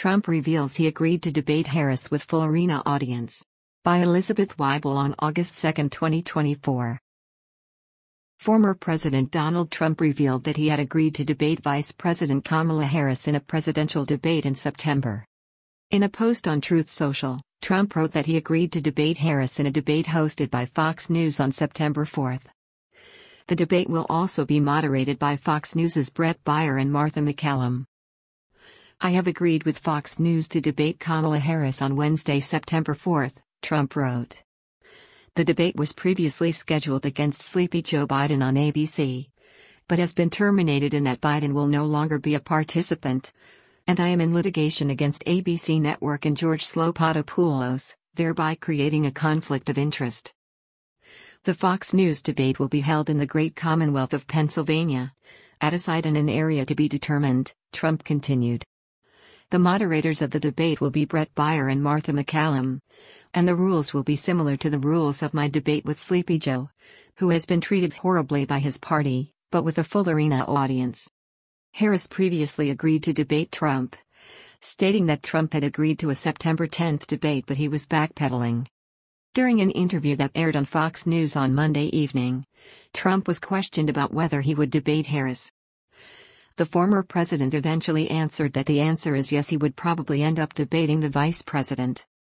Trump reveals he agreed to debate Harris with full arena audience. By Elizabeth Weibel on August 2, 2024. Former President Donald Trump revealed that he had agreed to debate Vice President Kamala Harris in a presidential debate in September. In a post on Truth Social, Trump wrote that he agreed to debate Harris in a debate hosted by Fox News on September 4. The debate will also be moderated by Fox News's Bret Baier and Martha MacCallum. I have agreed with Fox News to debate Kamala Harris on Wednesday, September 4, Trump wrote. The debate was previously scheduled against Sleepy Joe Biden on ABC, but has been terminated in that Biden will no longer be a participant, and I am in litigation against ABC Network and George Slopato-Poulos, thereby creating a conflict of interest. The Fox News debate will be held in the Great Commonwealth of Pennsylvania, at a site in an area to be determined, Trump continued. The moderators of the debate will be Bret Baier and Martha MacCallum, and the rules will be similar to the rules of my debate with Sleepy Joe, who has been treated horribly by his party, but with a full arena audience. Harris previously agreed to debate Trump, stating that Trump had agreed to a September 10 debate but he was backpedaling. During an interview that aired on Fox News on Monday evening, Trump was questioned about whether he would debate Harris. The former president eventually answered that the answer is yes, he would probably end up debating the vice president.